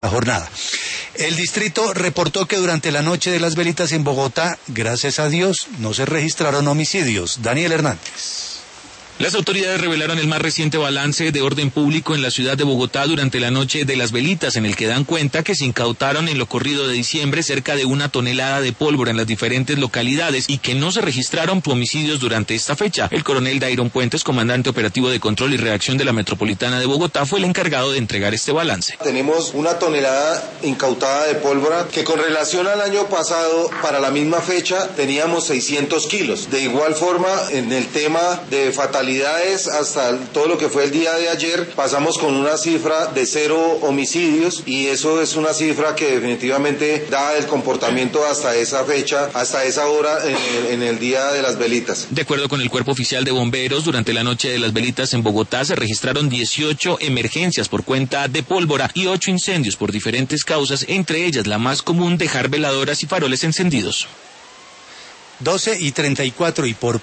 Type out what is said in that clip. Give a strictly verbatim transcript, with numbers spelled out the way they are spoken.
la jornada. El distrito reportó que durante la noche de las velitas en Bogotá, gracias a Dios, no se registraron homicidios. Daniel Hernández. Las autoridades revelaron el más reciente balance de orden público en la ciudad de Bogotá durante la noche de las velitas, en el que dan cuenta que se incautaron en lo corrido de diciembre cerca de una tonelada de pólvora en las diferentes localidades y que no se registraron homicidios durante esta fecha. El coronel Dairon Puentes, comandante operativo de control y reacción de la Metropolitana de Bogotá, fue el encargado de entregar este balance. Tenemos una tonelada incautada de pólvora que con relación al año pasado, para la misma fecha, teníamos seiscientos kilos. De igual forma, en el tema de fatalidades, hasta todo lo que fue el día de ayer, pasamos con una cifra de cero homicidios y eso es una cifra que definitivamente da el comportamiento hasta esa fecha, hasta esa hora en el, en el día de las velitas. De acuerdo con el Cuerpo Oficial de Bomberos, durante la noche de las velitas en Bogotá se registraron dieciocho emergencias por cuenta de pólvora y ocho incendios por diferentes causas, entre ellas la más común, dejar veladoras y faroles encendidos. doce y treinta y cuatro y por